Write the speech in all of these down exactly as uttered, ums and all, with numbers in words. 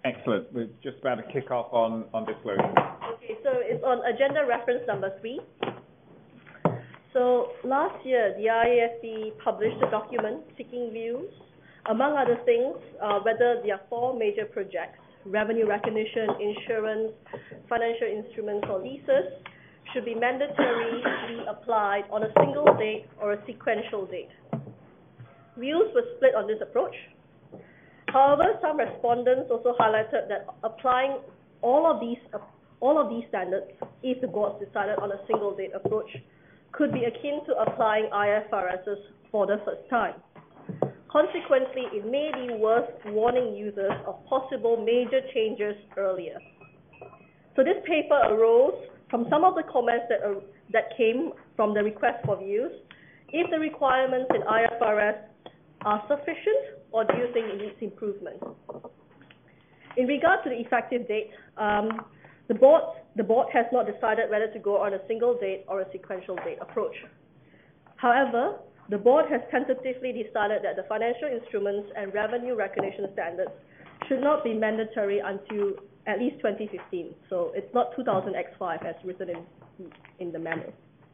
Excellent. We're just about to kick off on, on disclosure. Okay, so it's on agenda reference number three. So last year, the I A S B published a document seeking views, among other things, uh, whether there are four major projects, revenue recognition, insurance, financial instruments, or leases, should be mandatorily applied on a single date or a sequential date. Views were split on this approach. However, some respondents also highlighted that applying all of these uh, all of these standards, if the board decided on a single date approach, could be akin to applying I F R Ss for the first time. Consequently, it may be worth warning users of possible major changes earlier. So this paper arose from some of the comments that, uh, that came from the request for views. If the requirements in I F R S are sufficient, or do you think it needs improvement? In regard to the effective date, um, the board, the board has not decided whether to go on a single date or a sequential date approach. However, the board has tentatively decided that the financial instruments and revenue recognition standards should not be mandatory until at least twenty fifteen. So it's not two thousand X five as written in, in the memo.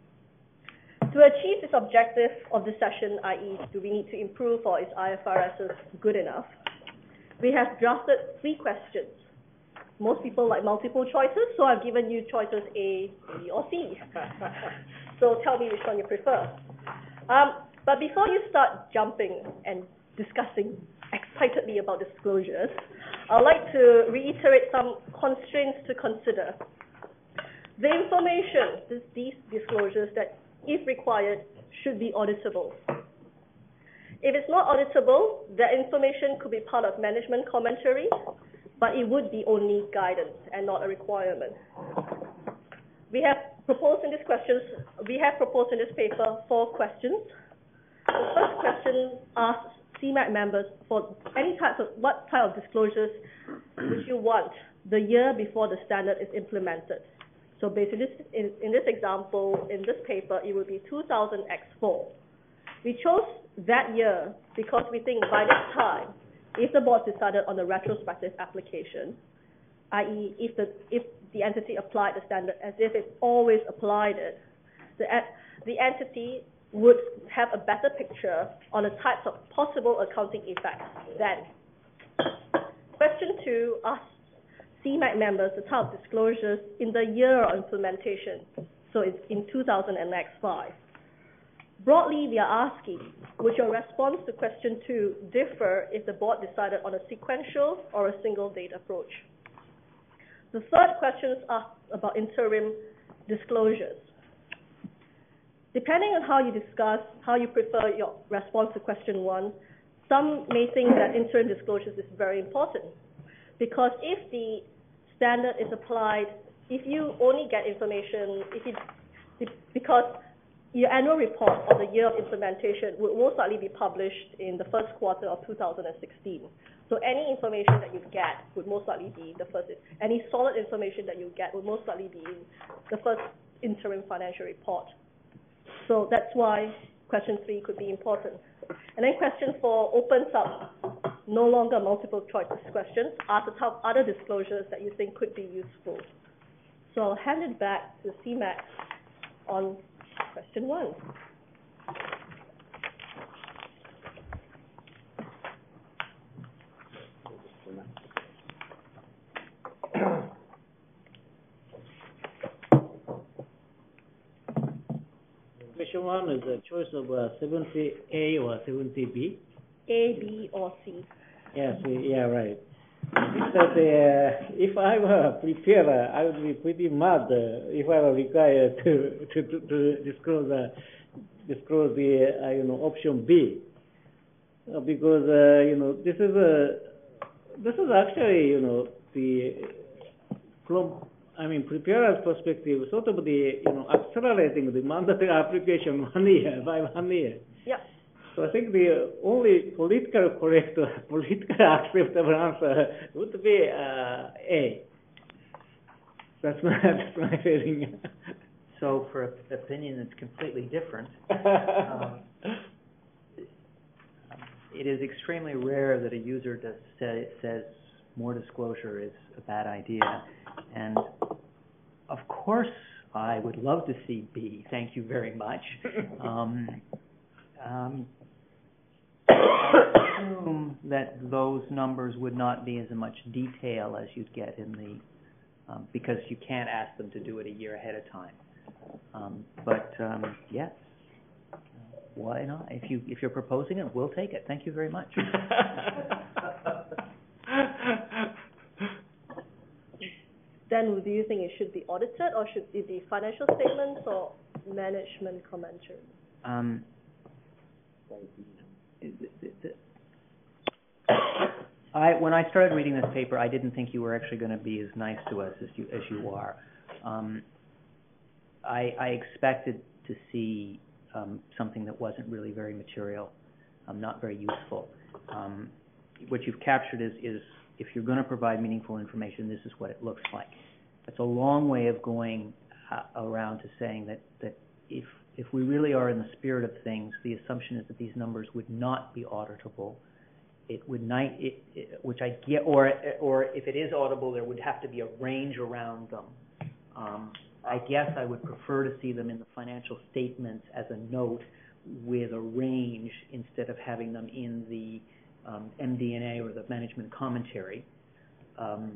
To achieve this objective of the session, that is, do we need to improve or is I F R S good enough? We have drafted three questions. Most people like multiple choices, so I've given you choices A, B, or C. So tell me which one you prefer. Um, but before you start jumping and discussing excitedly about disclosures, I'd like to reiterate some constraints to consider. The information, these disclosures that, if required, should be auditable. If it's not auditable, that information could be part of management commentary, but it would be only guidance and not a requirement. We have proposed in this questions, we have proposed in this paper four questions. The first question asks C MAC members for any types of, what type of disclosures would you want the year before the standard is implemented? So basically, this, in, in this example, in this paper, it would be two thousand X four. We chose that year because we think by this time, if the board decided on a retrospective application, that is, if the if the entity applied the standard as if it's always applied it, the the entity would have a better picture on the types of possible accounting effects then. Question two asks C MAC members the type of disclosures in the year of implementation, so it's in two thousand X five. Broadly, we are asking, would your response to question two differ if the board decided on a sequential or a single date approach? The third question asks about interim disclosures. Depending on how you discuss, how you prefer your response to question one, some may think that interim disclosures is very important, because if the standard is applied, if you only get information, if you, because your annual report of the year of implementation would most likely be published in the first quarter of two thousand sixteen. So any information that you get would most likely be the first, any solid information that you get would most likely be in the first interim financial report. So that's why question three could be important. And then question four opens up no longer multiple choice questions, ask the top other disclosures that you think could be useful. So I'll hand it back to C MAC on question one. Question one is a choice of uh, seventy A or seventy B. A, B, or C. Yes, yeah, right. That, uh, if I were prepared, uh, I would be pretty mad uh, if I were required to to, to, to disclose uh, disclose the uh, you know option B, uh, because uh, you know this is a this is actually you know the from I mean preparer's perspective sort of the you know accelerating the mandatory application one year by one year. Yeah. So I think the only political correct, political acceptable answer would be uh, A. That's my, that's my feeling. So for an opinion that's completely different, um, it is extremely rare that a user does say, says more disclosure is a bad idea. And of course, I would love to see B. Thank you very much. Um, um, I assume that those numbers would not be as much detail as you'd get in the, um, because you can't ask them to do it a year ahead of time. Um, but um, yes, why not? If you if you're proposing it, we'll take it. Thank you very much. Then, do you think it should be audited, or should it be financial statements or management commentary? Um, I when I started reading this paper, I didn't think you were actually going to be as nice to us as you as you are. Um, I, I expected to see um, something that wasn't really very material, um, not very useful. Um, what you've captured is, is if you're going to provide meaningful information, this is what it looks like. It's a long way of going uh, around to saying that, that if, if we really are in the spirit of things, the assumption is that these numbers would not be auditable. It would not, it, it, which I get, or, or if it is auditable, there would have to be a range around them. Um, I guess I would prefer to see them in the financial statements as a note with a range instead of having them in the um, M D and A or the management commentary. Um,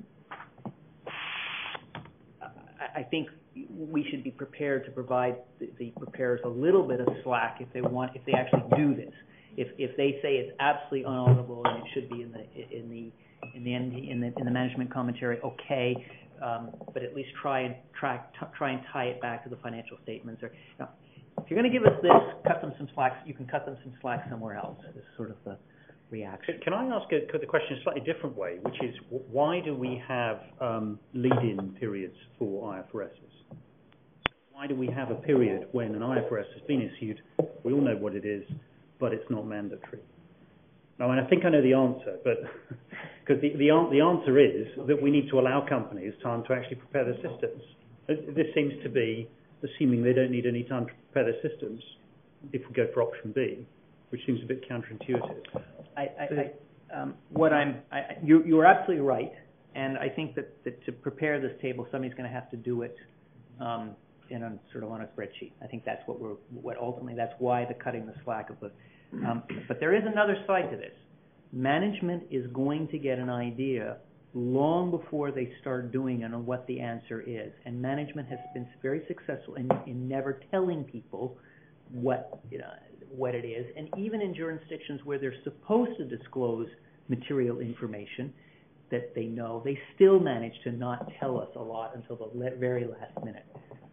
I, I think we should be prepared to provide the, the preparers a little bit of slack if they want, if they actually do this. If if they say it's absolutely unauditable and it should be in the in the in the M D, in the in the management commentary, okay. Um, but at least try and try, t try and tie it back to the financial statements. Or, you know, if you're going to give us this, cut them some slack. You can cut them some slack somewhere else. Is sort of the reaction. Can I ask a, the question a slightly different way, which is why do we have um, lead-in periods for I F R Ss? Why do we have a period when an I F R S has been issued? We all know what it is, but it's not mandatory. Now, and I think I know the answer, but because the, the, the answer is that we need to allow companies time to actually prepare their systems. This seems to be assuming they don't need any time to prepare their systems if we go for option B, which seems a bit counterintuitive. I, I, I, um, what I'm, I, you, you're absolutely right, and I think that, that to prepare this table, somebody's going to have to do it um, in a sort of on a spreadsheet. I think that's what we're, what ultimately, that's why the cutting the slack of the. Um, but there is another side to this. Management is going to get an idea long before they start doing it on what the answer is. And management has been very successful in, in never telling people what, you know, what it is. And even in jurisdictions where they're supposed to disclose material information that they know, they still manage to not tell us a lot until the very last minute.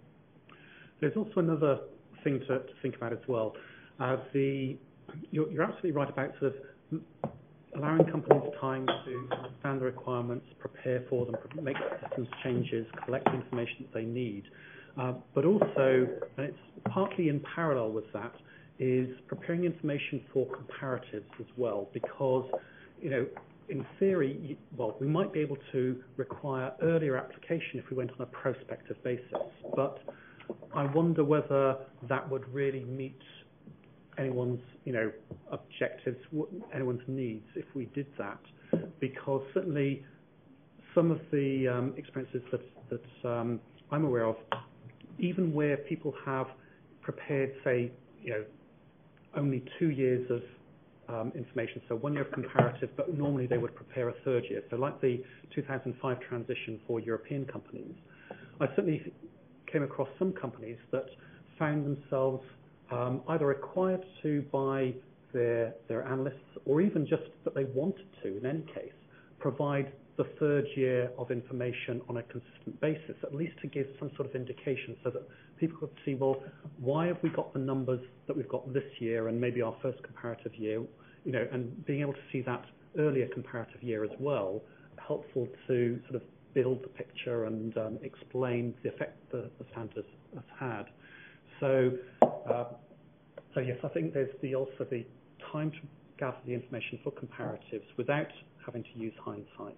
There's also another thing to, to think about as well. Uh, the You're, you're absolutely right about sort of allowing companies time to understand the requirements, prepare for them, make systems changes, collect the information that they need. Uh, but also, and it's partly in parallel with that, is preparing information for comparatives as well. Because, you know, in theory, you, well, we might be able to require earlier application if we went on a prospective basis. But I wonder whether that would really meet anyone's, you know, objectives, anyone's needs if we did that, because certainly some of the um, experiences that, that um, I'm aware of, even where people have prepared, say, you know, only two years of um, information, so one year of comparative, but normally they would prepare a third year. So like the two thousand five transition for European companies, I certainly came across some companies that found themselves Um, either required to by their, their analysts, or even just that they wanted to, in any case, provide the third year of information on a consistent basis, at least to give some sort of indication so that people could see, well, why have we got the numbers that we've got this year and maybe our first comparative year, you know, and being able to see that earlier comparative year as well, helpful to sort of build the picture and um, explain the effect the, the standards has had. So, uh, so yes, I think there's the also the time to gather the information for comparatives without having to use hindsight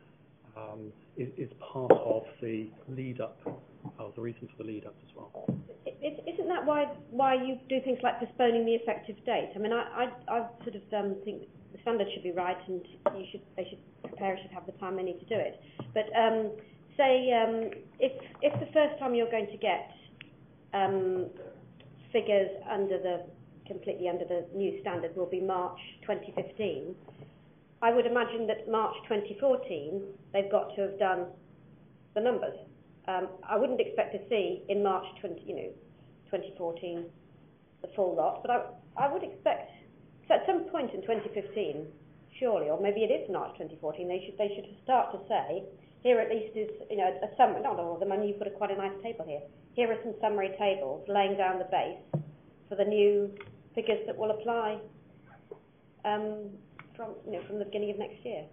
um, is, is part of the lead up, or the reason for the lead up as well. Isn't that why why you do things like postponing the effective date? I mean, I I, I sort of um, think the standard should be right, and you should, they should, preparers should have the time they need to do it. But um, say um, if if the first time you're going to get um, figures under the completely under the new standard will be March twenty fifteen, I would imagine that March twenty fourteen they've got to have done the numbers. Um, I wouldn't expect to see in March twenty, you know, twenty fourteen the full lot, but I I would expect so at some point in twenty fifteen, surely, or maybe it is March twenty fourteen, they should they should start to say, here at least is, you know, a summary, not all of them, and you've got a, quite a nice table here. Here are some summary tables laying down the base for the new figures that will apply um, from, you know, from the beginning of next year.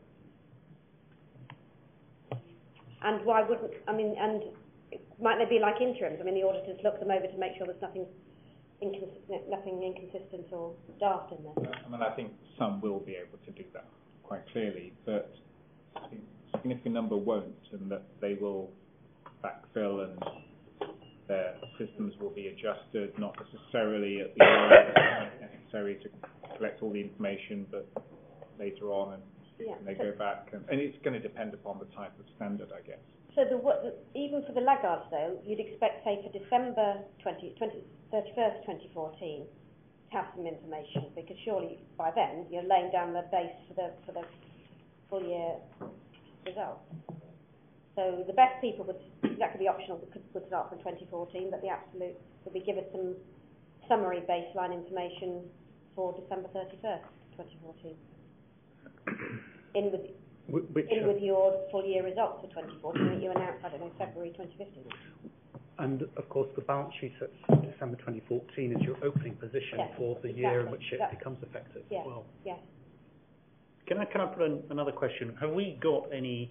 And why wouldn't, I mean, and might they be like interims? I mean, the auditors look them over to make sure there's nothing, incons- nothing inconsistent or daft in there. I mean, I think some will be able to do that quite clearly, but a significant number won't, and that they will backfill and their systems will be adjusted, not necessarily at the end necessary to collect all the information, but later on, and, Yeah. and they go back, and, and it's going to depend upon the type of standard, I guess. So the, what, the, even for the laggard sale, you'd expect, say, for December twentieth, thirty-first, twenty fourteen, to have some information, because surely by then you're laying down the base for the for the full year results. So the best people would, that could be optional, could, would start from twenty fourteen, but the absolute would be give us some summary baseline information for December thirty-first, twenty fourteen. In with Which, in uh, with your full year results for twenty fourteen that you announced, I don't know, February twenty fifteen. and of course the balance sheet at December twenty fourteen is your opening position Yes, for the year in exactly. which it That- becomes effective Yes, as well. yes. Can I can I put in another question? Have we got any?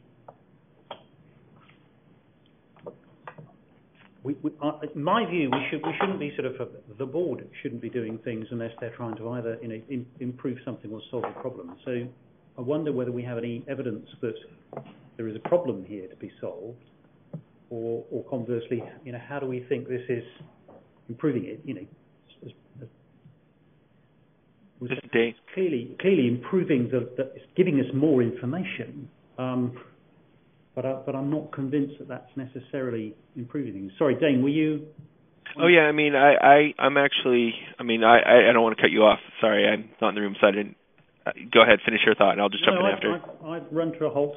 We, we, uh, in my view, we should we shouldn't be sort of uh, the board shouldn't be doing things unless they're trying to either you know in, improve something or solve a problem. So I wonder whether we have any evidence that there is a problem here to be solved, or or conversely, you know, how do we think this is improving it? You know, as, as, This day. clearly clearly improving the, the it's giving us more information. Um, But, I, but I'm not convinced that that's necessarily improving things. Sorry, Dane, were you? Oh yeah, I mean, I, I, I'm actually, I mean, I, I don't want to cut you off. Sorry, I'm not in the room, so I didn't. Uh, go ahead, finish your thought, and I'll just jump no, in I, after. I, I've run to a halt.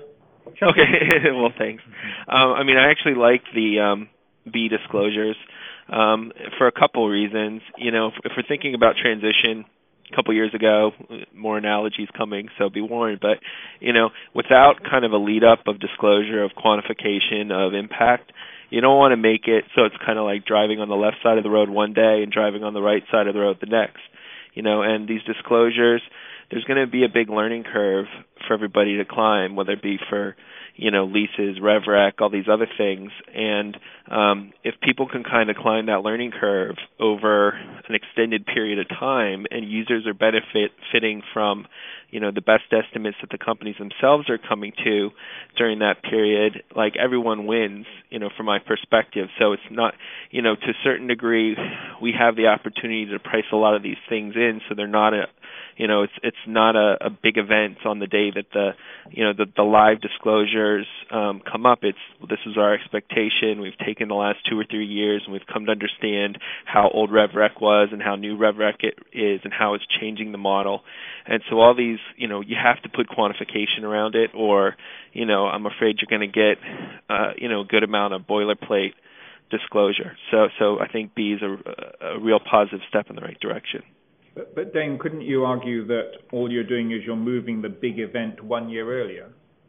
Okay, well, thanks. Um, I mean, I actually like the um, B disclosures um, for a couple reasons. You know, if, if we're thinking about transition, a couple years ago, more analogies coming, so be warned. But, you know, without kind of a lead-up of disclosure, of quantification, of impact, you don't want to make it so it's kind of like driving on the left side of the road one day and driving on the right side of the road the next. You know, and these disclosures, there's going to be a big learning curve for everybody to climb, whether it be for, you know, leases, RevRec, all these other things. And um, if people can kind of climb that learning curve over an extended period of time, and users are benefiting from, you know, the best estimates that the companies themselves are coming to during that period, like everyone wins, you know, from my perspective. So it's not, you know, to a certain degree, we have the opportunity to price a lot of these things in, so they're not a, you know, it's it's not a, a big event on the day that the, you know, the, the live disclosures um, come up. It's this is our expectation. We've taken the last two or three years and we've come to understand how old RevRec was and how new RevRec it is and how it's changing the model. And so all these, you know, you have to put quantification around it, or, you know, I'm afraid you're going to get, uh, you know, a good amount of boilerplate disclosure. So so I think B is a, a real positive step in the right direction. But, but Dane, couldn't you argue that all you're doing is you're moving the big event one year earlier?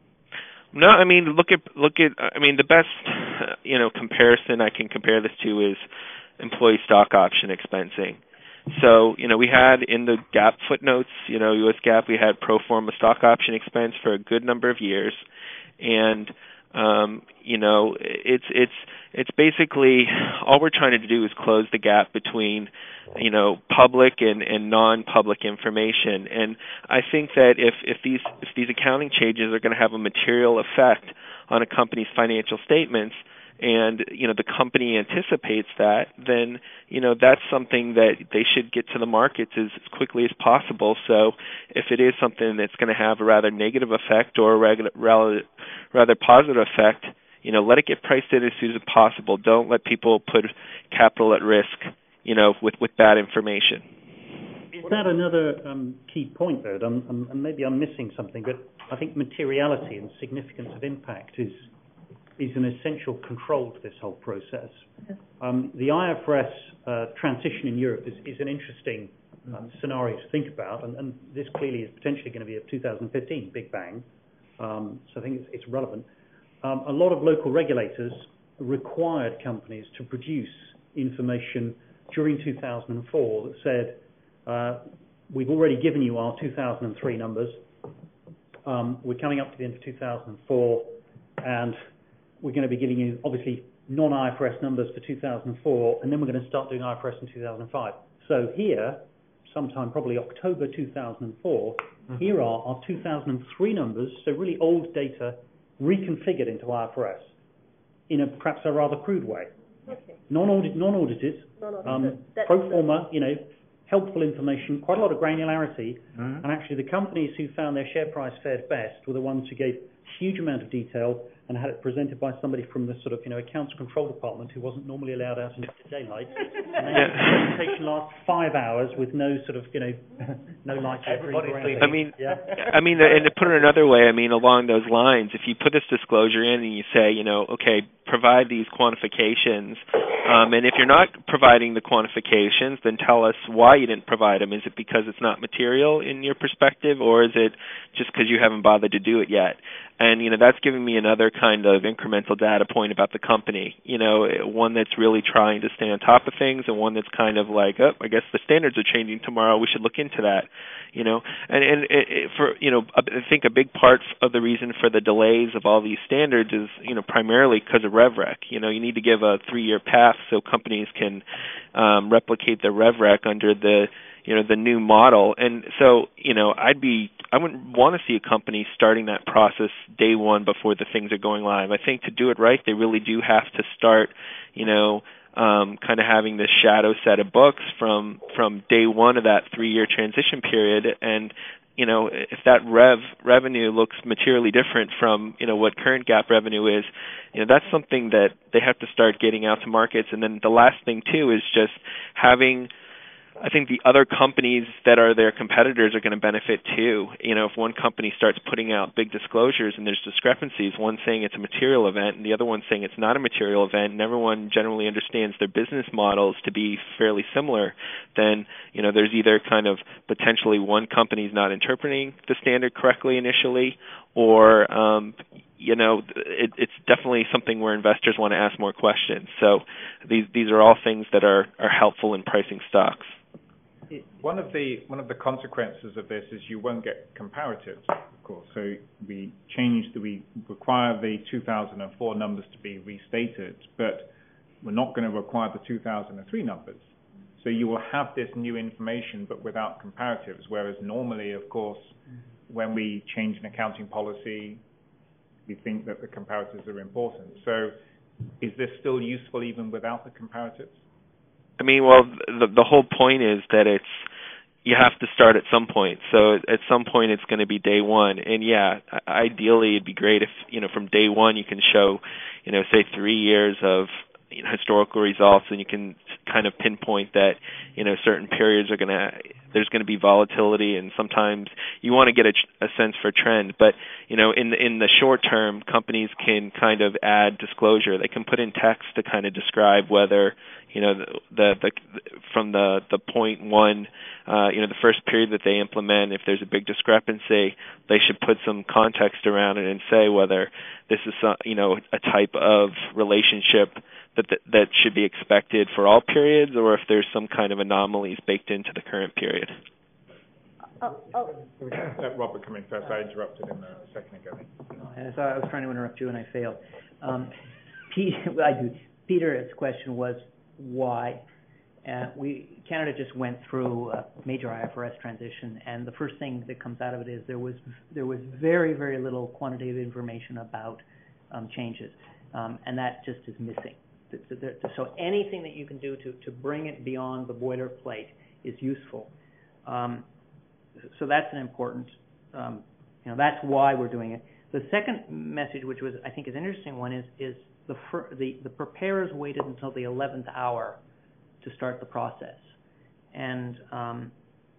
No, I mean, look at, look at, I mean, the best, you know, comparison I can compare this to is employee stock option expensing. So, you know, we had in the GAAP footnotes, you know, U S GAAP, we had pro forma stock option expense for a good number of years. And, um, you know, it's, it's, it's basically, all we're trying to do is close the gap between, you know, public and, and non-public information. And I think that if, if these, if these accounting changes are going to have a material effect on a company's financial statements, and, you know, the company anticipates that, then, you know, that's something that they should get to the markets as, as quickly as possible. So if it is something that's going to have a rather negative effect or a rather, rather, rather positive effect, you know, let it get priced in as soon as possible. Don't let people put capital at risk, you know, with, with bad information. Is that another um, key point, though? I'm, I'm, and maybe I'm missing something, but I think materiality and significance of impact is is an essential control to this whole process. Um, the I F R S uh, transition in Europe is, is an interesting um, scenario to think about, and, and this clearly is potentially going to be a two thousand fifteen Big Bang, um, so I think it's, it's relevant. Um, a lot of local regulators required companies to produce information during two thousand four that said, uh, we've already given you our two thousand three numbers, um, we're coming up to the end of two thousand four, and we're going to be giving you, obviously, non-I F R S numbers for two thousand four, and then we're going to start doing I F R S in two thousand five. So here, sometime probably October two thousand four, mm-hmm. here are our two thousand three numbers, so really old data reconfigured into I F R S in a perhaps a rather crude way. Okay. Non-audit, non-audited, non-audited. Um, That's pro forma, you know, helpful information, quite a lot of granularity, mm-hmm. and actually the companies who found their share price fared best were the ones who gave huge amount of detail and had it presented by somebody from the sort of, you know, accounts control department who wasn't normally allowed out into daylight. And then the presentation lasts five hours with no sort of, you know, no light. Everybody's sleeping. I mean, yeah. I mean, and to put it another way, I mean, along those lines, if you put this disclosure in and you say, you know, okay, provide these quantifications, um, and if you're not providing the quantifications, then tell us why you didn't provide them. Is it because it's not material in your perspective, or is it just because you haven't bothered to do it yet? And, you know, that's giving me another kind of incremental data point about the company, you know, one that's really trying to stay on top of things and one that's kind of like, oh, I guess the standards are changing tomorrow. We should look into that, you know. And, and it, it, for, you know, I think a big part of the reason for the delays of all these standards is, you know, primarily because of RevRec. You know, you need to give a three-year path so companies can um, replicate their RevRec under the, you know, the new model. And so, you know, I'd be, I wouldn't want to see a company starting that process day one before the things are going live. I think to do it right, they really do have to start, you know, um, kind of having this shadow set of books from, from day one of that three-year transition period. And, you know, if that rev revenue looks materially different from, you know, what current GAAP revenue is, you know, that's something that they have to start getting out to markets. And then the last thing, too, is just having, I think the other companies that are their competitors are going to benefit too. You know, if one company starts putting out big disclosures and there's discrepancies, one saying it's a material event and the other one saying it's not a material event, and everyone generally understands their business models to be fairly similar, then, you know, there's either kind of potentially one company's not interpreting the standard correctly initially, or, um, you know, it, it's definitely something where investors want to ask more questions. So these these are all things that are, are helpful in pricing stocks. One of the one of the consequences of this is you won't get comparatives, of course. So we changed, we require the two thousand four numbers to be restated, but we're not going to require the two thousand three numbers. So you will have this new information, but without comparatives. Whereas normally, of course, when we change an accounting policy, we think that the comparatives are important. So is this still useful even without the comparatives? I mean, well, the the whole point is that it's, you have to start at some point. So at some point it's going to be day one. And yeah, ideally it'd be great if, you know, from day one you can show, you know, say three years of, you know, historical results, and you can kind of pinpoint that, you know, certain periods are going to, there's going to be volatility, and sometimes you want to get a, a sense for trend. But, you know, in the, in the short term, companies can kind of add disclosure. They can put in text to kind of describe whether, you know, the, the, the from the, the point one, uh, you know, the first period that they implement, if there's a big discrepancy, they should put some context around it and say whether this is, some, you know, a type of relationship that, that that should be expected for all periods, or if there's some kind of anomalies baked into the current period. Oh, oh. Let Robert come in first. I interrupted him a second ago. And so I was trying to interrupt you and I failed. Um, Pete, I do. Peter's question was why. Uh, we Canada just went through a major I F R S transition, and the first thing that comes out of it is there was there was very very little quantitative information about um, changes. um, and that just is missing. So anything that you can do to, to bring it beyond the boilerplate is useful. Um, so that's an important, um, you know, that's why we're doing it. The second message, which was I think is an interesting one, is is the fir the the preparers waited until the eleventh hour to start the process, and um,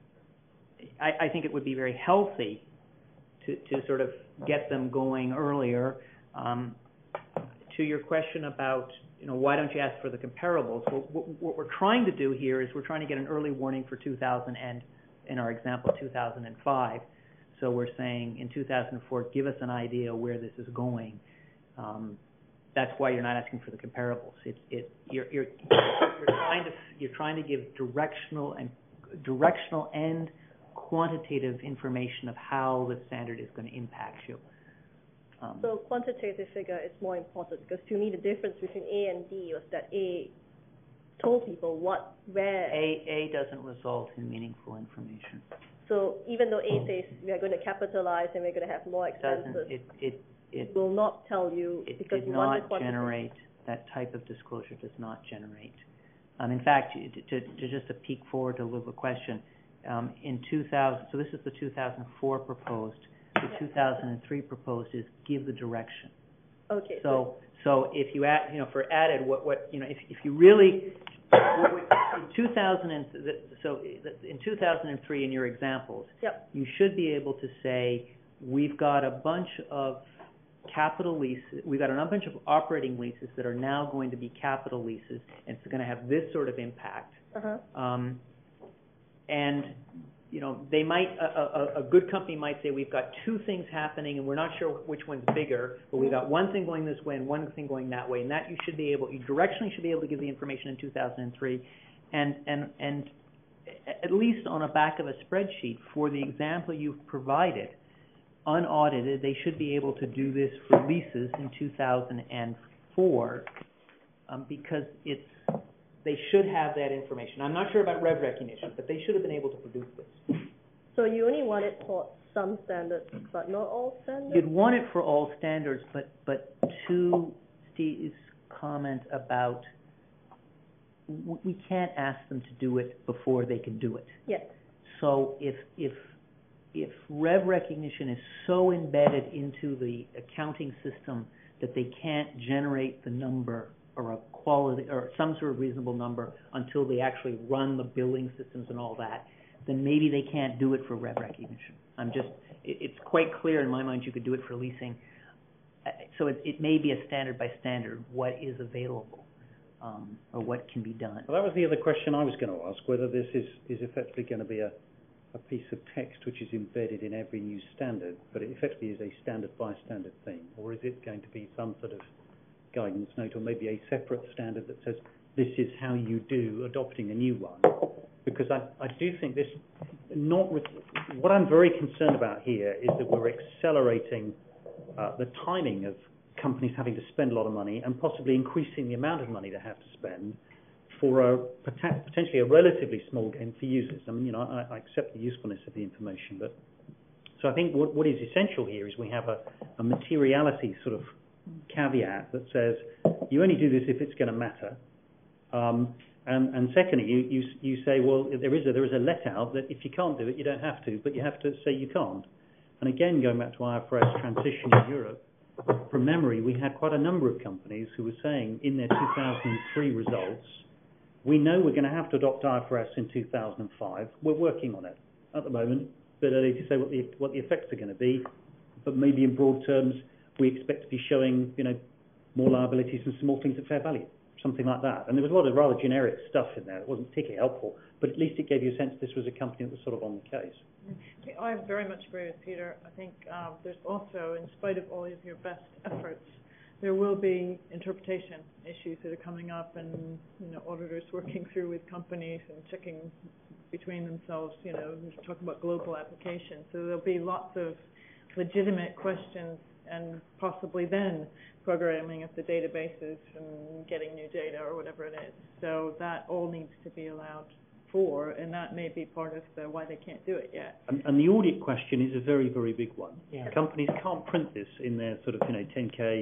I, I think it would be very healthy to to sort of get them going earlier. Um, to your question about, you know, why don't you ask for the comparables? Well, what, what we're trying to do here is we're trying to get an early warning for two thousand and, in our example, two thousand five. So we're saying in two thousand four, give us an idea where this is going. Um, that's why you're not asking for the comparables. It, it, you're, you're, you're trying to you're trying to give directional and directional and quantitative information of how the standard is going to impact you. Um, so quantitative figure is more important, because to me the difference between A and D was that A told people what, where. A, A doesn't result in meaningful information. So even though A says we are going to capitalize and we're going to have more expenses, doesn't, it, it, it will not tell you it because did you not want the quantity. generate, that type of disclosure does not generate. Um, in fact, to, to, to just a peek forward to a little question, um, in two thousand, so this is the two thousand four proposed, the two thousand three proposed is give the direction. Okay. So, so if you add, you know, for added, what, what, you know, if, if you really, what, what, in two thousand, so in two thousand three, in your examples, yep. you should be able to say, we've got a bunch of capital leases, we've got a bunch of operating leases that are now going to be capital leases, and it's going to have this sort of impact. Uh-huh. Um, and you know, they might, a, a, a good company might say, we've got two things happening and we're not sure which one's bigger, but we've got one thing going this way and one thing going that way, and that you should be able, you directionally should be able to give the information in two thousand three, and, and, and at least on the back of a spreadsheet for the example you've provided, unaudited, they should be able to do this for leases in two thousand four, um, because it's, they should have that information. I'm not sure about rev recognition, but they should have been able to produce this. So you only want it for some standards, but not all standards? You'd want it for all standards, but, but to Steve's comment about w we can't ask them to do it before they can do it. Yes. So if, if, if rev recognition is so embedded into the accounting system that they can't generate the number or a quality or some sort of reasonable number until they actually run the billing systems and all that, then maybe they can't do it for rev recognition. I'm just, it, it's quite clear in my mind you could do it for leasing. Uh, so it, it may be a standard by standard what is available um, or what can be done. Well, that was the other question I was going to ask, whether this is, is effectively going to be a, a piece of text which is embedded in every new standard, but it effectively is a standard by standard thing, or is it going to be some sort of guidance note, or maybe a separate standard that says this is how you do adopting a new one? Because I, I do think this, not with, what I'm very concerned about here is that we're accelerating uh, the timing of companies having to spend a lot of money and possibly increasing the amount of money they have to spend for a potentially a relatively small gain for users. I mean, you know, I, I accept the usefulness of the information, but so I think what, what is essential here is we have a, a materiality sort of caveat that says you only do this if it's going to matter, um, and, and secondly, you, you you say, well, there is a there is a let out that if you can't do it, you don't have to, but you have to say you can't. And again, going back to I F R S transition in Europe, from memory, we had quite a number of companies who were saying in their two thousand three results, we know we're going to have to adopt I F R S in two thousand five. We're working on it at the moment. A bit early to say what the what the effects are going to be, but maybe in broad terms, we expect to be showing, you know, more liabilities and small things at fair value, something like that. And there was a lot of rather generic stuff in there. It wasn't particularly helpful, but at least it gave you a sense this was a company that was sort of on the case. I very much agree with Peter. I think um, there's also, in spite of all of your best efforts, there will be interpretation issues that are coming up, and you know, auditors working through with companies and checking between themselves. You know, we're talking about global applications, so there'll be lots of legitimate questions, and possibly then programming of the databases and getting new data or whatever it is. So that all needs to be allowed for, and that may be part of the why they can't do it yet. And, and the audit question is a very, very big one. Yeah. Companies can't print this in their sort of, you know, ten K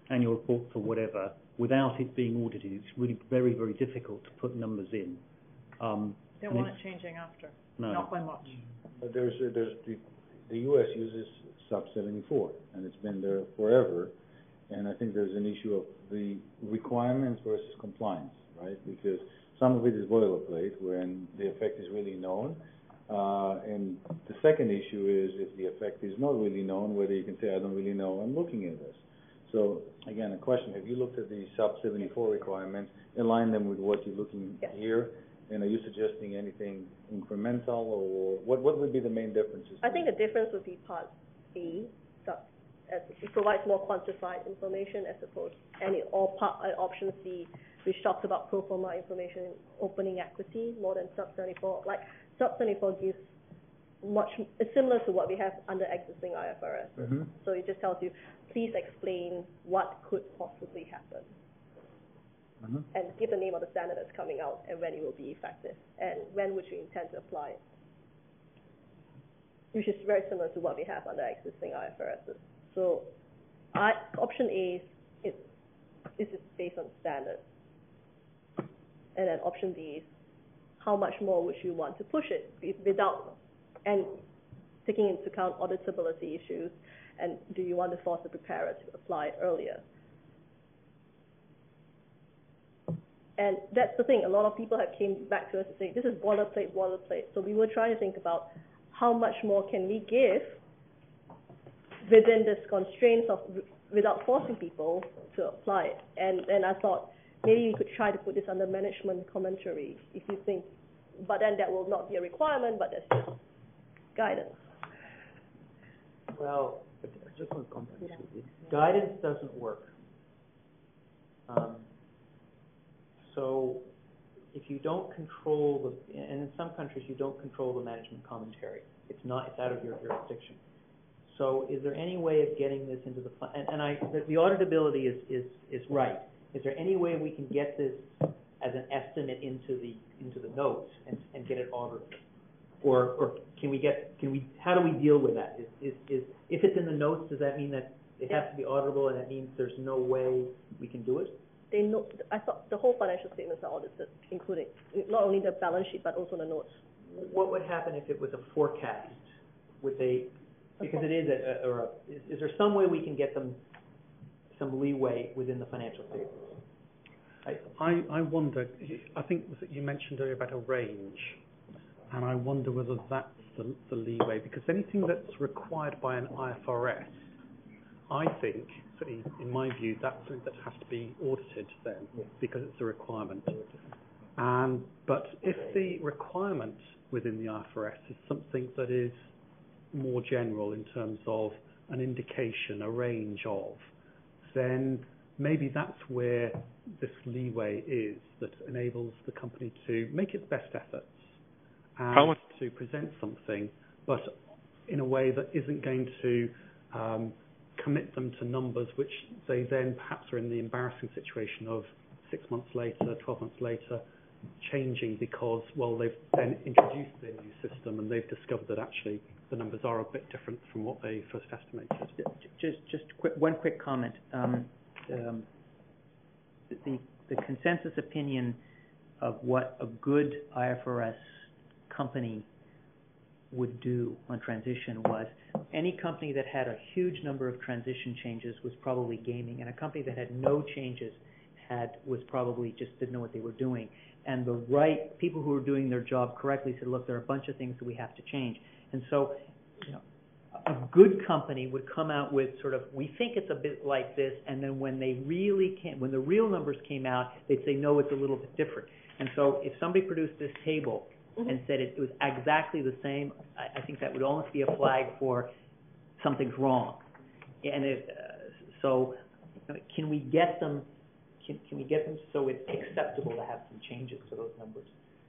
annual reports or whatever, without it being audited, it's really very, very difficult to put numbers in. Um, Don't want it changing after. No. Not by much. But there's, there's the, the U S uses sub seventy-four, and it's been there forever. And I think there's an issue of the requirements versus compliance, right? Because some of it is boilerplate, when the effect is really known. Uh, and the second issue is if the effect is not really known, whether you can say, I don't really know, I'm looking at this. So, again, a question, have you looked at the sub seventy-four requirements, align them with what you're looking Yes. here? And are you suggesting anything incremental, or what, what would be the main differences? I think the difference would be part B, that as it provides more quantified information as opposed any or part uh, option C, which talks about pro forma information, opening equity more than sub seventy-four. Like sub seventy-four gives much, it's similar to what we have under existing I F R S. Mm-hmm. So it just tells you, please explain what could possibly happen. Mm-hmm. And give the name of the standard that's coming out and when it will be effective and when would you intend to apply it. Which is very similar to what we have under existing I F R Ss. So I, option A is, is, is based on standard. And then option B is how much more would you want to push it without, and taking into account auditability issues, and do you want to force the preparer to apply it earlier? And that's the thing, a lot of people have came back to us and say, this is boilerplate, boilerplate. So we were trying to think about how much more can we give within this constraints of, without forcing people to apply it. And and I thought, maybe we could try to put this under management commentary, if you think, but then that will not be a requirement, but that's just guidance. Well, just one comment. Guidance doesn't work. Um, so if you don't control the, and in some countries you don't control the management commentary, it's not, it's out of your jurisdiction. So is there any way of getting this into the, and, and I, the, the auditability is, is, is right. Is there any way we can get this as an estimate into the, into the notes and, and get it audited? Or, or can we get, can we, how do we deal with that? Is, is, is, if it's in the notes, does that mean that it has to be auditable and that means there's no way we can do it? They know, I thought the whole financial statements are audited, including not only the balance sheet, but also the notes. What would happen if it was a forecast? Would they, because it is a, or a, is, is there some way we can get them some leeway within the financial statements? I, I, I wonder, I think you mentioned earlier about a range, and I wonder whether that's the, the leeway, because anything that's required by an I F R S, I think, certainly in my view, that's something that has to be audited then, because it's a requirement. And, but if the requirement within the I F R S is something that is more general in terms of an indication, a range of, then maybe that's where this leeway is that enables the company to make its best efforts and to present something, but in a way that isn't going to um, commit them to numbers which they then perhaps are in the embarrassing situation of six months later, twelve months later, changing because, well, they've then introduced their new system and they've discovered that actually the numbers are a bit different from what they first estimated. Just, just quick, one quick comment. Um, um, the, the consensus opinion of what a good I F R S company would do on transition was any company that had a huge number of transition changes was probably gaming, and a company that had no changes had was probably just didn't know what they were doing. And the right people who were doing their job correctly said, look, there are a bunch of things that we have to change. And so, you know, a good company would come out with sort of, we think it's a bit like this, and then when they really came, when the real numbers came out, they'd say, no, it's a little bit different. And so if somebody produced this table mm-hmm. and said it, it was exactly the same, I, I think that would almost be a flag for something's wrong. And it, uh, so can we get them, can, can we get them so it's acceptable to have some changes to those numbers?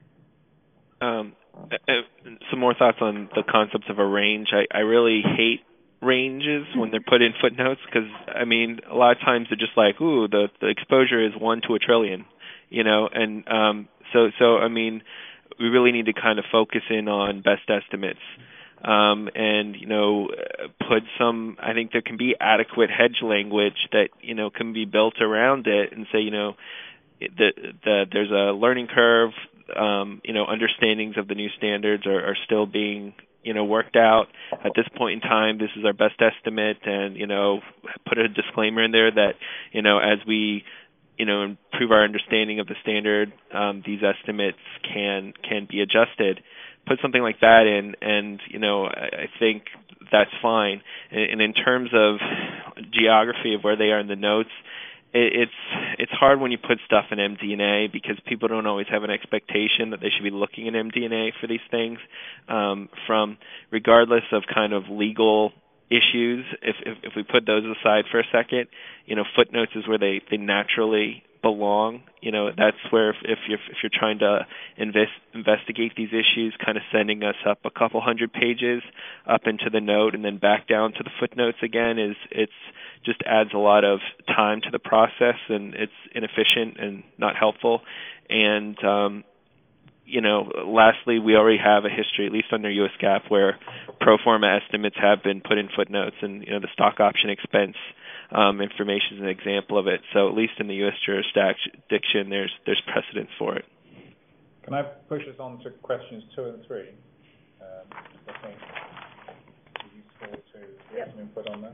Um, uh, some more thoughts on the concepts of a range. I, I really hate ranges when they're put in footnotes because, I mean, a lot of times they're just like, ooh, the, the exposure is one to a trillion, you know, and um, so, so I mean, we really need to kind of focus in on best estimates. um, and, you know, put some, I think there can be adequate hedge language that, you know, can be built around it and say, you know, that the, there's a learning curve, um, you know, understandings of the new standards are, are still being, you know, worked out. At this point in time, this is our best estimate, and, you know, put a disclaimer in there that, you know, as we, you know, improve our understanding of the standard, um, these estimates can can be adjusted. Put something like that in, and, you know, I, I think that's fine. And, and in terms of geography of where they are in the notes, it, it's it's hard when you put stuff in M D N A because people don't always have an expectation that they should be looking in M D N A for these things. Um, from regardless of kind of legal issues, if, if if we put those aside for a second, you know, footnotes is where they, they naturally belong. You know, that's where if, if you're if you're trying to invest, investigate these issues, kind of sending us up a couple hundred pages up into the note and then back down to the footnotes again is it's just adds a lot of time to the process, and it's inefficient and not helpful. And um, you know, lastly, we already have a history, at least under U S GAAP, where pro forma estimates have been put in footnotes, and, you know, the stock option expense um, information is an example of it. So at least in the U S jurisdiction, there's there's precedence for it. Can I push us on to questions two and three? Um, I think it's useful to get Yep. some input on that.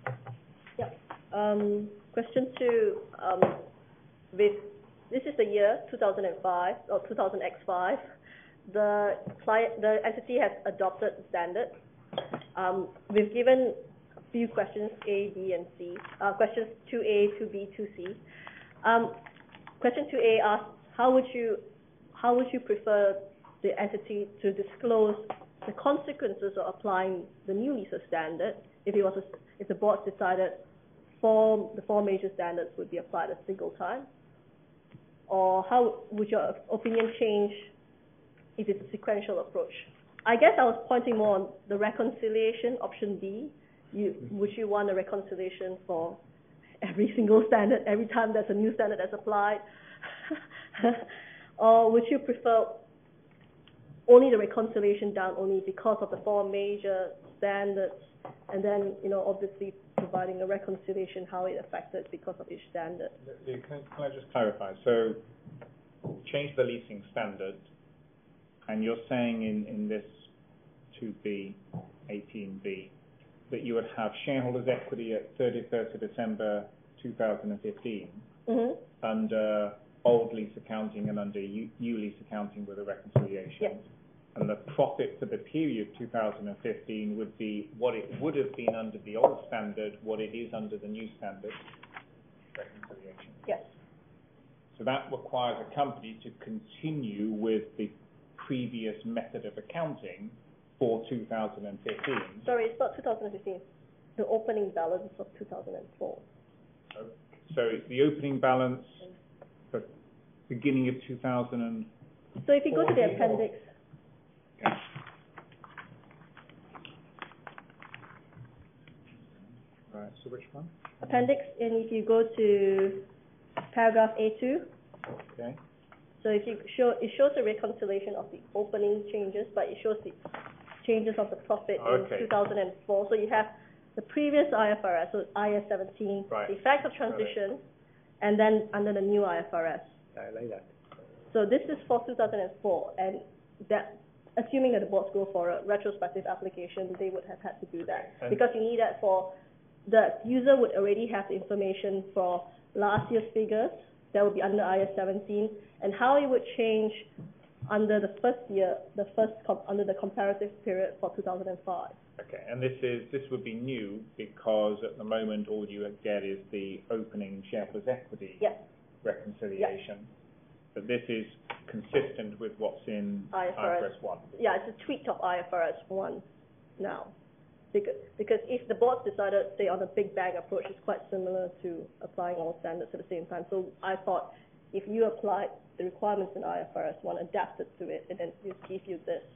Yep. Um, question two, um, with this is the year two thousand five or two thousand X five. The client, the entity has adopted the standard. Um, we've given a few questions A, B, and C. Uh, questions two A, two B, two C. Um, question two A asks, how would you how would you prefer the entity to disclose the consequences of applying the new LISA standard if it was a, if the board decided four the four major standards would be applied at a single time? Or how would your opinion change if it's a sequential approach? I guess I was pointing more on the reconciliation, option B. You, would you want a reconciliation for every single standard, every time there's a new standard that's applied? Or would you prefer only the reconciliation done only because of the four major standards, and then, you know, obviously providing a reconciliation how it affected because of each standard? Can, can I just clarify? So change the leasing standard, and you're saying in, in this two B, eighteen B, that you would have shareholders' equity at thirty-first of December two thousand fifteen Mm-hmm. under old lease accounting and under new lease accounting with a reconciliation. Yes. And the profit for the period two thousand fifteen would be what it would have been under the old standard, what it is under the new standard reconciliation. Yes. So that requires a company to continue with the previous method of accounting for two thousand fifteen. Sorry, it's not two thousand fifteen. The opening balance of two thousand four. So, so it's the opening balance for beginning of two thousand. So if you go to the appendix, Yeah. Right, so which one? appendix, and if you go to paragraph A two, Okay. so if you show, it shows the reconciliation of the opening changes, but it shows the changes of the profit Okay. in two thousand four. So you have the previous I F R S, so I S seventeen, Right. the effects of transition, and then under the new I F R S. I like that. So this is for two thousand four, and that, assuming that the boards go for a retrospective application, they would have had to do that. And- Because you need that for, the user would already have the information for last year's figures, that would be under I S seventeen, and how it would change under the first year, the first, com under the comparative period for two thousand five. Okay, and this is this would be new because at the moment all you get is the opening shareholders' equity Yes. reconciliation. But this is consistent with what's in I F R S. I F R S one. Yeah, it's a tweak of I F R S one now. Because, because if the board decided, say, on a big bang approach, it's quite similar to applying all standards at the same time. So I thought if you applied the requirements in I F R S one, adapted to it, and then it gives you this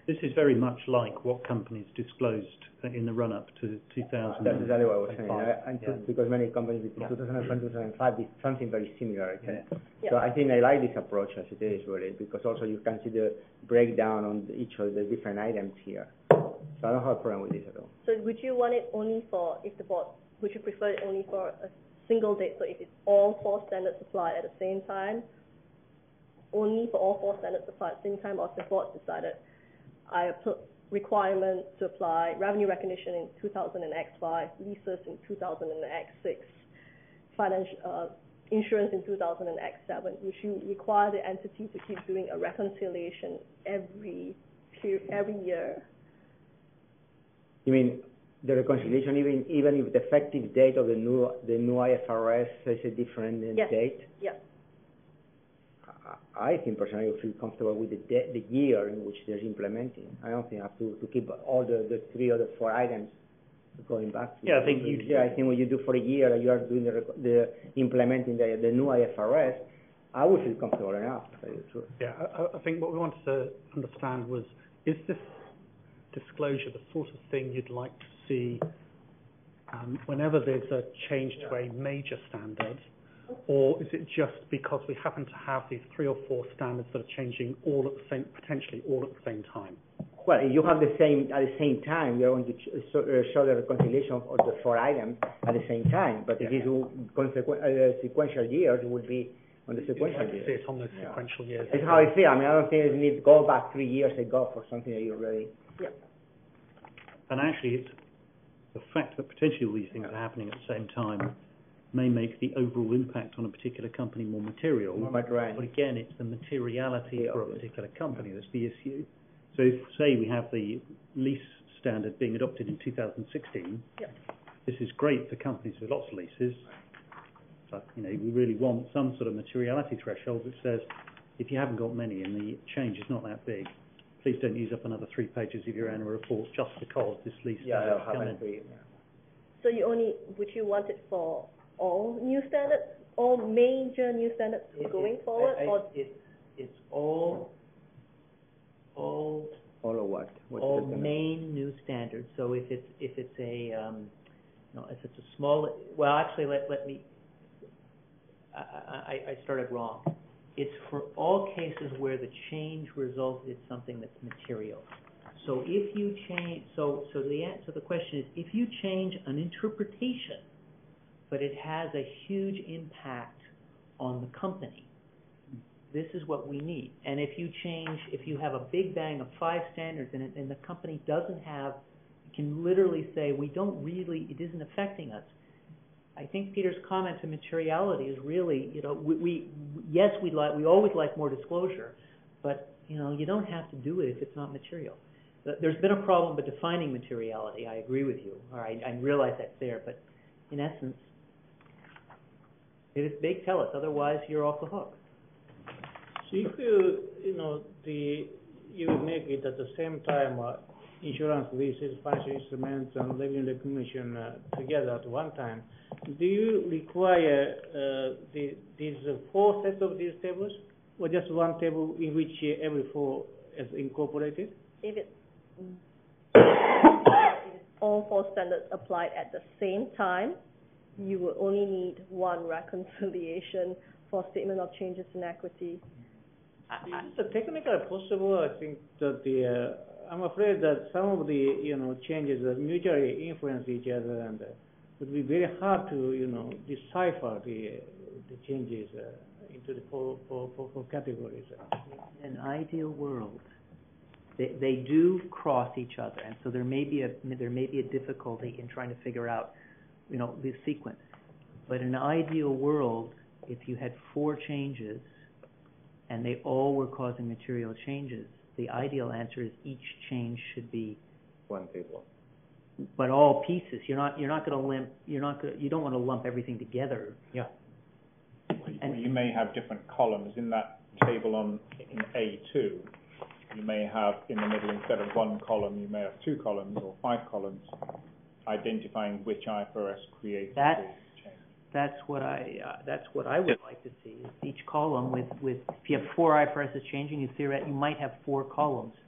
This is very much like what companies disclosed in the run-up to two thousand. That's exactly what I was saying. I, and Yeah. because many companies between Yeah. two thousand four and two thousand five did something very similar. I think. Yeah. So I think I like this approach as it is really, because also you can see the breakdown on each of the different items here. So I don't have a problem with this at all. So would you want it only for, if the board, would you prefer it only for a single date? So if it's all four standards applied at the same time, only for all four standards applied at the same time, or if the board decided I put requirements to apply revenue recognition in two thousand X five, leases in two thousand X six, financial uh, insurance in two thousand X seven, would you require the entity to keep doing a reconciliation every every year? You mean the reconciliation, even even if the effective date of the new the new I F R S is a different uh, Yes. date? Yeah. I think personally I would feel comfortable with the de- the year in which they're implementing. I don't think I have to, to keep all the, the three or the four items going back to. Yeah, I think you. Yeah, I think when you do for a year, you are doing the, rec- the implementing the, the new I F R S. I would feel comfortable enough to tell you the truth. Yeah, I, I think what we wanted to understand was, is this disclosure the sort of thing you'd like to see um, whenever there's a change to a major standard? Or is it just because we happen to have these three or four standards that are changing all at the same, potentially all at the same time? Well, if you have the same at the same time, you're going to ch- show, uh, show the reconciliation of the four items at the same time. But if Yeah. it's consequ- uh, sequential years, it would be on the You'd sequential like to years. see it on those Yeah. sequential years. It's how I feel. I mean, I don't think you need to go back three years ago for something that you already. And actually, it's the fact that potentially all these things are happening at the same time may make the overall impact on a particular company more material. But right. But again, it's the materiality Yeah, for a obviously. particular company that's the issue. So if, say, we have the lease standard being adopted in two thousand sixteen, Yep. this is great for companies with lots of leases. But, you know, we really want some sort of materiality threshold which says, if you haven't got many and the change is not that big, please don't use up another three pages of your annual report just because this lease Yeah, standard I'll has have come it in. for you. Yeah. So you only, would you want it for all new standards, all major new standards It- going it- forward, I- I- or It's, it's all, all, All of what? What all is it gonna- main new standards. So if it's, if it's a, um, no, if it's a small, well, actually, let, let me, I, I, I started wrong. It's for all cases where the change resulted in something that's material. So if you change, so, so the answer to the question is, if you change an interpretation, but it has a huge impact on the company, this is what we need. And if you change, if you have a big bang of five standards and, it, and the company doesn't have, can literally say, we don't really, it isn't affecting us. I think Peter's comment to materiality is really, you know, we, we yes, we like, we always like more disclosure, but, you know, you don't have to do it if it's not material. There's been a problem with defining materiality. I agree with you. All right, I realize that's there, but in essence, if it's big, tell us. Otherwise, you're off the hook. So if you, you know, the, you make it at the same time, uh, insurance leases, financial instruments, and revenue recognition uh, together at one time, do you require uh, the, these uh, four sets of these tables, or just one table in which uh, every four is incorporated? if it's all four standards applied at the same time, you will only need one reconciliation for statement of changes in equity. It's a technically possible. I think that the uh, I'm afraid that some of the you know changes that mutually influence each other, and uh, it would be very hard to you know decipher the uh, the changes uh, into the four, four, four, four categories. In an ideal world, they, they do cross each other, and so there may be a there may be a difficulty in trying to figure out, you know, the sequence. But in an ideal world, if you had four changes, and they all were causing material changes, the ideal answer is each change should be One table. but all pieces. You're not you're not going to lump you're not going you don't want to lump everything together. Yeah. And you may have different columns in that table on in A two. You may have in the middle, instead of one column, you may have two columns or five columns, identifying which I F R S created That's the change. that's what I uh, that's what I would like to see. Is each column with with if you have four I F R Ss changing, you theoret you might have four columns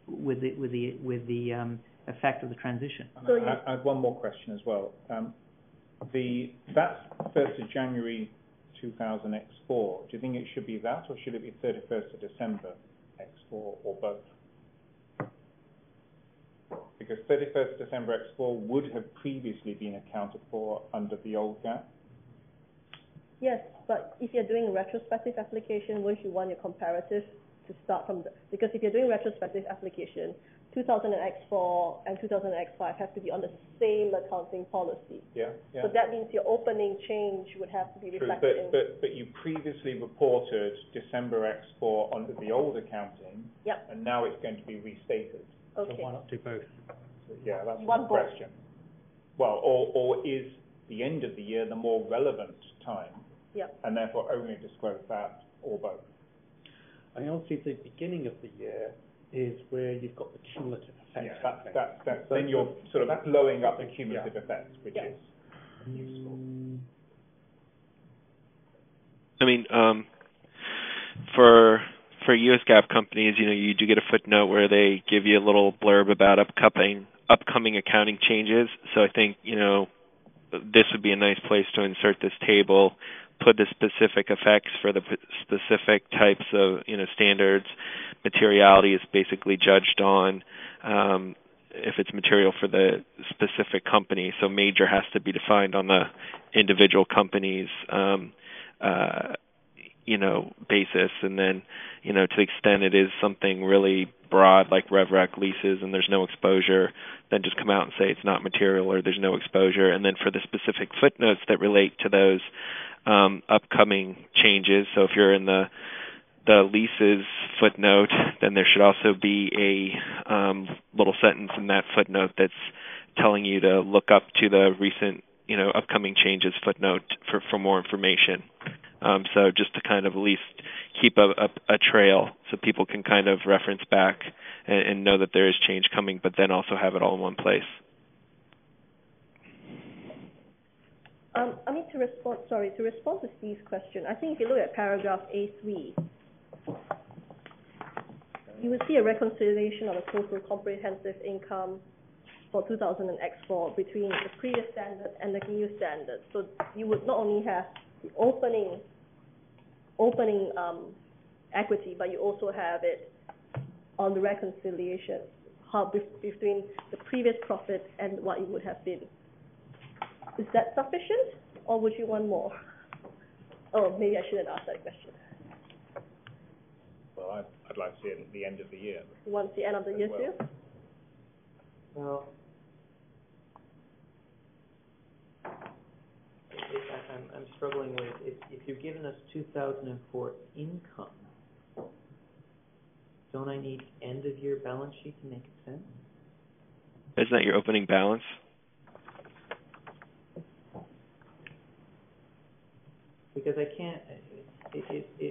with the with the with the um, effect of the transition. So I, I have one more question as well. Um, the that's first of January two thousand X four. Do you think it should be that, or should it be thirty-first of December X four, or both? Because thirty-first of December X four would have previously been accounted for under the old gap. Yes, but if you're doing a retrospective application, wouldn't you want your comparative to start from the, because if you're doing retrospective application, two thousand X four and two thousand X five have to be on the same accounting policy. Yeah, yeah. So that means your opening change would have to be True, reflected but, in... but, but you previously reported December X four under the old accounting, yep. and now it's going to be restated. Okay. So why not do both? So, yeah, that's One the question. Well, or, or is the end of the year the more relevant time, yep. and therefore only disclose that, or both? I mean, obviously, the beginning of the year is where you've got the cumulative effect. Yeah, that's, that's, that's, So then you're sort of blowing up the cumulative yeah. effects, which yeah. is useful. I mean, um, for for U S GAAP companies, you know, you do get a footnote where they give you a little blurb about upcoming upcoming accounting changes. So I think, you know, this would be a nice place to insert this table, put the specific effects for the p- specific types of, you know, standards. Materiality is basically judged on um, if it's material for the specific company. So major has to be defined on the individual company's, um, uh, you know, basis. And then, you know, to the extent it is something really broad like RevRec leases and there's no exposure, then just come out and say it's not material or there's no exposure. And then for the specific footnotes that relate to those um, upcoming changes, so if you're in the the leases footnote, then there should also be a um, little sentence in that footnote that's telling you to look up to the recent, you know, upcoming changes footnote for, for more information. Um, so just to kind of at least keep a, a, a trail so people can kind of reference back and, and know that there is change coming, but then also have it all in one place. Um, I mean, to respond, sorry, to respond to Steve's question, I think if you look at paragraph A three, you will see a reconciliation of the total comprehensive income for two thousand X four between the previous standard and the new standard. So you would not only have the opening opening um, equity, but you also have it on the reconciliation how be- between the previous profit and what it would have been. Is that sufficient, or would you want more? Oh, maybe I shouldn't ask that question. Well, I'd, I'd like to see it at the end of the year. You want the end of the year well. too? Well, if I, I'm, I'm struggling with if, if you're giving us two thousand four income, don't I need end of year balance sheet to make it sense? Isn't that your opening balance? Because I can't, it, it, it,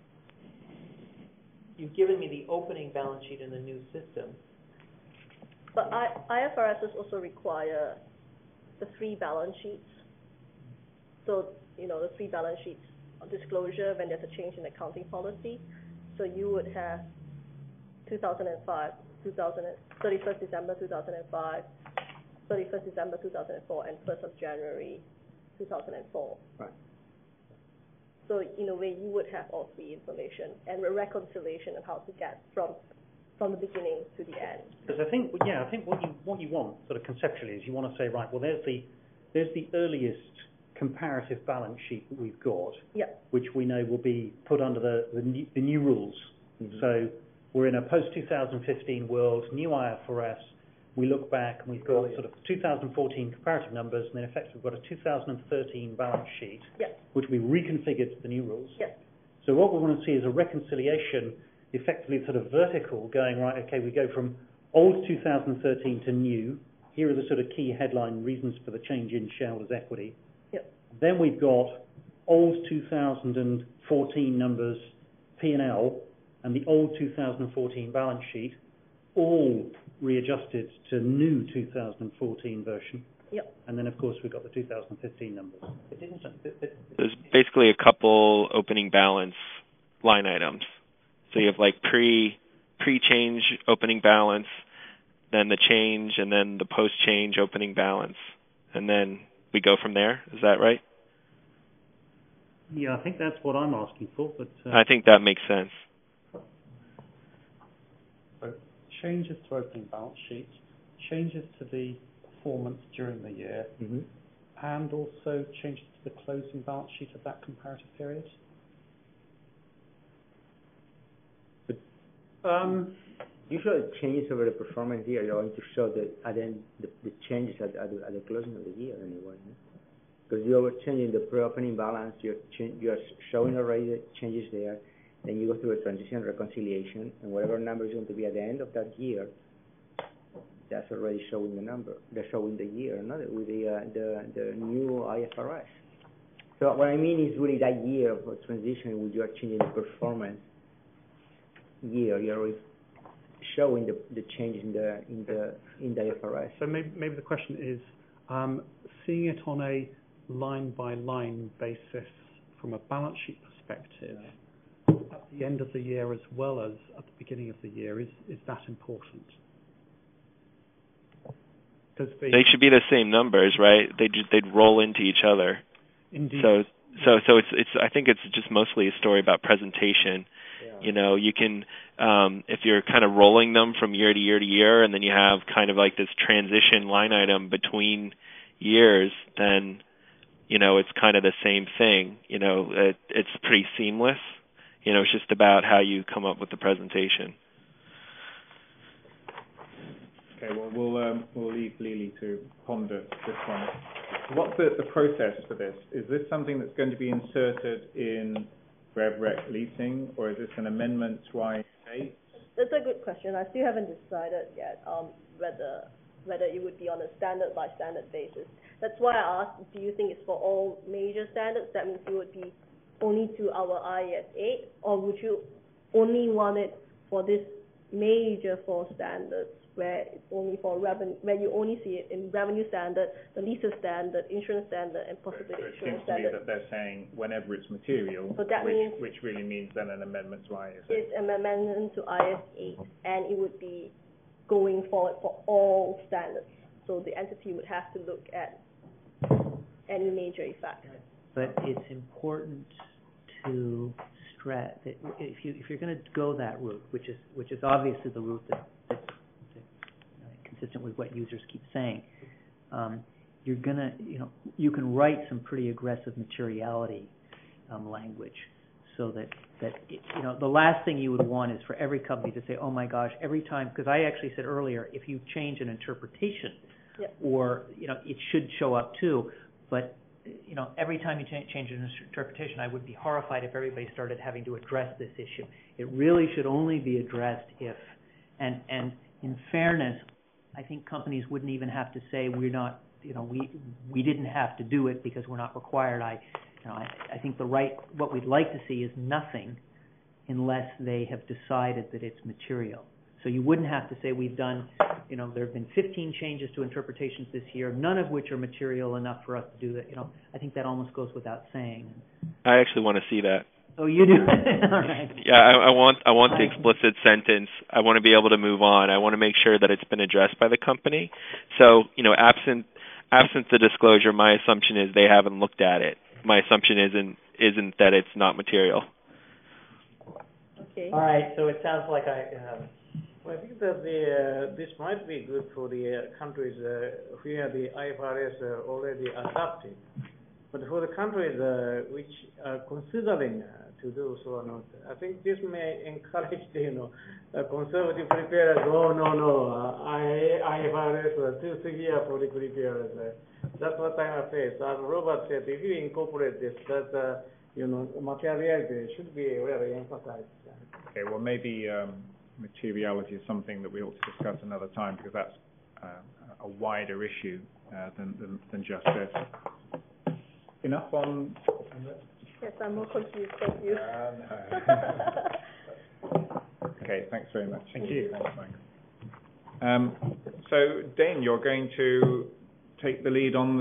you've given me the opening balance sheet in the new system. But I, I F R S also require the three balance sheets. So, you know, the three balance sheets of disclosure when there's a change in accounting policy. So you would have two thousand five, two thousand, thirty-first December two thousand five, thirty-first December two thousand four, and first of January two thousand four. Right. So in a way, you would have all three information and a reconciliation of how to get from from the beginning to the end. Because I think, yeah, I think what you what you want sort of conceptually is you want to say, right, well, there's the there's the earliest comparative balance sheet that we've got, yep. which we know will be put under the the new, the new rules. Mm-hmm. So we're in a post two thousand fifteen world, new I F R S. We look back and we've got sort of two thousand fourteen comparative numbers, and then in effect we've got a two thousand thirteen balance sheet, yep. which we reconfigured to the new rules. Yep. So what we want to see is a reconciliation, effectively sort of vertical, going, right, okay, we go from old two thousand thirteen to new. Here are the sort of key headline reasons for the change in shareholders' equity. Yep. Then we've got old two thousand fourteen numbers, P and L, and the old two thousand fourteen balance sheet, all readjusted to new two thousand fourteen version. Yep. And then, of course, we've got the two thousand fifteen numbers. It didn't, it, it, There's basically a couple opening balance line items. So you have like pre pre-change opening balance, then the change, and then the post-change opening balance, and then we go from there. Is that right? Yeah, I think that's what I'm asking for. But uh, I think that makes sense. So changes to opening balance sheet, changes to the performance during the year, Mm-hmm. and also changes to the closing balance sheet of that comparative period. Um, usually changes over the performance year, you're going to show the, at the, end, the, the changes at, at, the, at the closing of the year anyway. Because no? You're changing the pre-opening balance, you're, you're showing already the changes there, then you go through a transition reconciliation, and whatever number is going to be at the end of that year, that's already showing the number. They're showing the year, not with the, uh, the, the new I F R S. So what I mean is really that year of transition when you are changing the performance year, you're already showing the, the change in the in the in the I F R S. So maybe, maybe the question is, um, seeing it on a line-by-line basis from a balance sheet perspective, yeah. at the end of the year as well as at the beginning of the year, is, is that important? The, they should be the same numbers, right? They'd, they'd roll into each other. Indeed. So, so, so it's, it's, I think it's just mostly a story about presentation. Yeah. You know, you can, um, if you're kind of rolling them from year to year to year, and then you have kind of like this transition line item between years, then, you know, it's kind of the same thing. You know, it, it's pretty seamless. You know, it's just about how you come up with the presentation. Okay, well, we'll, um, we'll leave Lily to ponder this one. What's the, the process for this? Is this something that's going to be inserted in RevRec leasing, or is this an amendment to I F eight? That's a good question. I still haven't decided yet um, whether whether it would be on a standard by standard basis. That's why I asked, do you think it's for all major standards? That means it would be only to our I S eight, or would you only want it for this major four standards, where it's only for revenue, where you only see it in revenue standard, the leases standard, insurance standard, and possibly so it insurance seems to me standard. that they're saying whenever it's material, So that which, means which really means then an amendment to I S eight. It's an amendment to I S eight, and it would be going forward for all standards. So the entity would have to look at any major effect. But it's important to stress that if you if you're going to go that route, which is which is obviously the route that, that's, that's consistent with what users keep saying, um, you're gonna you know you can write some pretty aggressive materiality um, language, so that that it, you know the last thing you would want is for every company to say, oh my gosh, every time, because I actually said earlier, if you change an interpretation, yep. or you know it should show up too, but you know, every time you change, change an interpretation, I would be horrified if everybody started having to address this issue. It really should only be addressed if, and and in fairness, I think companies wouldn't even have to say we're not, you know, we we didn't have to do it because we're not required. I, you know, I, I think the right, what we'd like to see is nothing, unless they have decided that it's material. So you wouldn't have to say we've done, you know, there have been fifteen changes to interpretations this year, none of which are material enough for us to do that. You know, I think that almost goes without saying. I actually want to see that. Oh, you do? All right. Yeah, I, I want I want the explicit sentence. I want to be able to move on. I want to make sure that it's been addressed by the company. So, you know, absent absent the disclosure, my assumption is they haven't looked at it. My assumption isn't isn't that it's not material. Okay. All right. So it sounds like I. Um, Well, I think that the, uh, this might be good for the uh, countries uh, where the I F R S are already adopted. But for the countries uh, which are considering uh, to do so or not, I think this may encourage the, you know, uh, conservative preparers. Oh no no, uh, I F R S are too severe for the preparers. Uh, that's what I'm afraid. So as Robert said, if you incorporate this, that uh, you know, materiality should be very emphasized. Okay. Well, maybe. Um, Materiality is something that we ought to discuss another time, because that's uh, a wider issue uh, than, than, than just this. Enough on... Yes, I'm more confused. Thank you. Uh, no. Okay, thanks very much. Thank you. Thanks, Mike. Um, so, Dane, you're going to take the lead on the